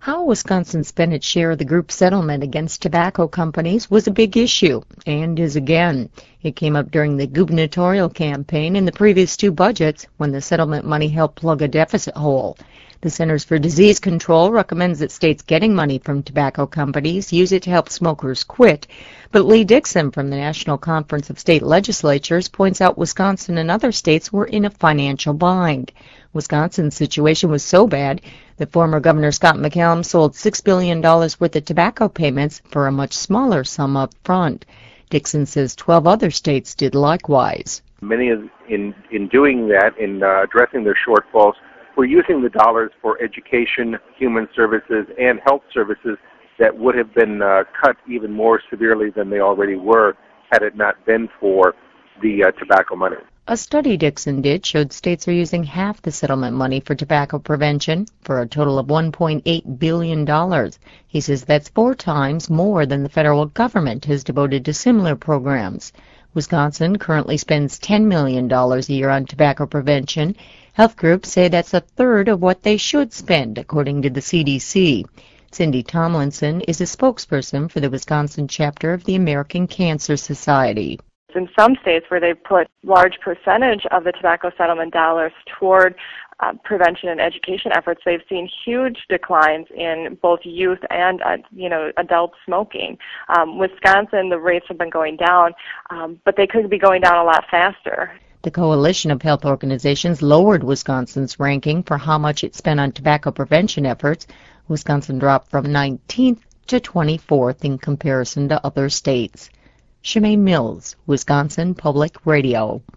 How Wisconsin spent its share of the group settlement against tobacco companies was a big issue, and is again. It came up during the gubernatorial campaign in the previous two budgets when the settlement money helped plug a deficit hole. The Centers for Disease Control recommends that states getting money from tobacco companies use it to help smokers quit. But Lee Dixon from the National Conference of State Legislatures points out Wisconsin and other states were in a financial bind. Wisconsin's situation was so bad that former Governor Scott McCallum sold $6 billion worth of tobacco payments for a much smaller sum up front. Dixon says 12 other states did likewise. Many in doing that, in addressing their shortfalls, were using the dollars for education, human services, and health services that would have been cut even more severely than they already were had it not been for the tobacco money. A study Dixon did showed states are using half the settlement money for tobacco prevention for a total of $1.8 billion. He says that's 4 times more than the federal government has devoted to similar programs. Wisconsin currently spends $10 million a year on tobacco prevention. Health groups say that's a third of what they should spend, according to the CDC. Cindy Tomlinson is a spokesperson for the Wisconsin chapter of the American Cancer Society. In some states where they put large percentage of the tobacco settlement dollars toward prevention and education efforts, they've seen huge declines in both youth and adult smoking. Wisconsin, the rates have been going down, but they could be going down a lot faster. The Coalition of Health Organizations lowered Wisconsin's ranking for how much it spent on tobacco prevention efforts. Wisconsin dropped from 19th to 24th in comparison to other states. Shemaine Mills, Wisconsin Public Radio.